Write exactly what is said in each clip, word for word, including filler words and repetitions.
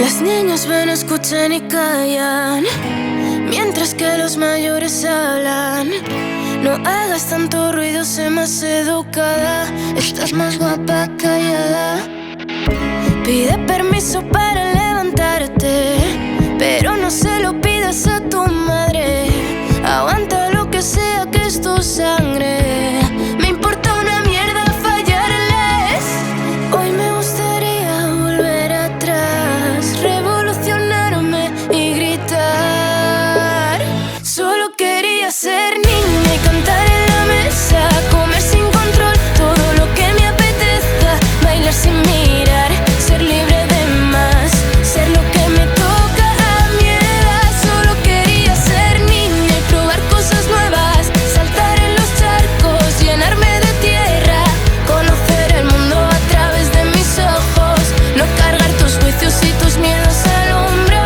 Las niñas ven, escuchan y callan, mientras que los mayores hablan. No hagas tanto ruido, sé más educada. Estás más guapa callada. Pide permiso para levantarte, pero no se lo pidas a tu madre. Aguanta lo que sea, que es tu sangre. Me importa una mierda fallarles. Hoy me gustaría volver atrás, revolucionarme y gritar. Solo quería ser niña y cantar en la mesa, comer sin control todo lo que me apetezca, bailar sin mirar, ser libre de más, ser lo que me toca a mi edad. Solo quería ser niña y probar cosas nuevas, saltar en los charcos, llenarme de tierra, conocer el mundo a través de mis ojos, no cargar tus juicios y tus miedos al hombro.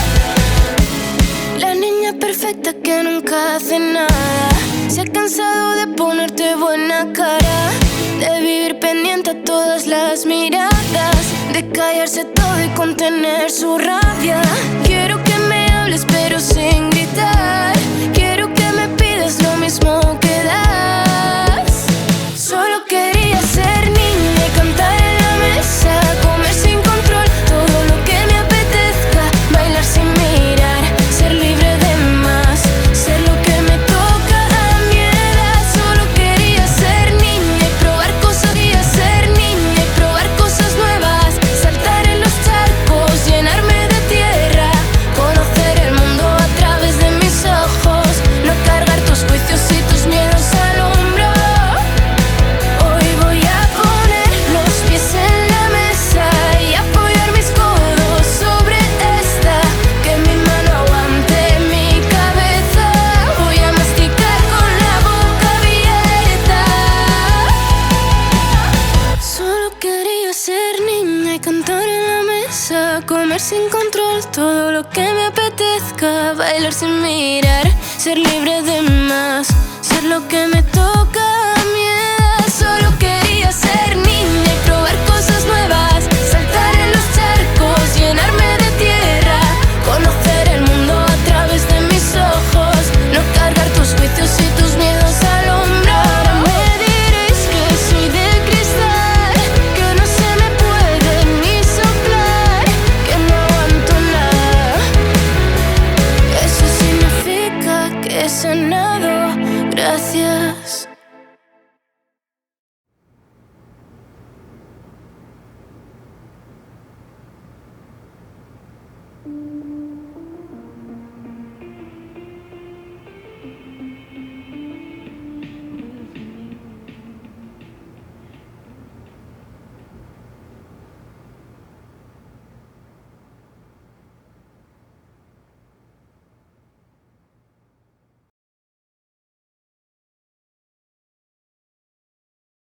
La niña perfecta que nunca hace nada, se ha cansado de ponerte buena cara, de vivir pendiente a todas las miradas, de callarse todo y contener su rabia. Quiero que me hables pero sin gritar, quiero que me pidas lo mismo que das. Solo quería ser niña y cantar en la mesa, comer sin control todo lo que me apetezca, bailar sin mirar, ser libre de más, ser lo que me toca a mi edad. Solo quería ser niña y probar cosas, quería ser niña y probar cosas nuevas, saltar en los charcos, llenarme de tierra, conocer el mundo a través de mis ojos, no cargar tus juicios y tus miedos al hombro. Hoy voy a poner los pies en la mesa y apoyar mis codos sobre esta, que mi mano aguante mi cabeza. Voy a masticar con la boca abierta. Solo quería ser niña y cantar en la mesa, comer sin control todo lo que me apetezca, bailar sin mirar, ser libre de más, ser lo que me toca a mi edad. Solo quería ser niña y probar cosas nuevas, saltar en los charcos, llenarme de tierra, conocer el mundo a través de mis ojos, no cargar tus juicios y tus miedos al hombro. Ahora me diréis que soy de cristal, que no se me puede ni soplar, que no aguanto nada. Eso significa que he sanado, gracias.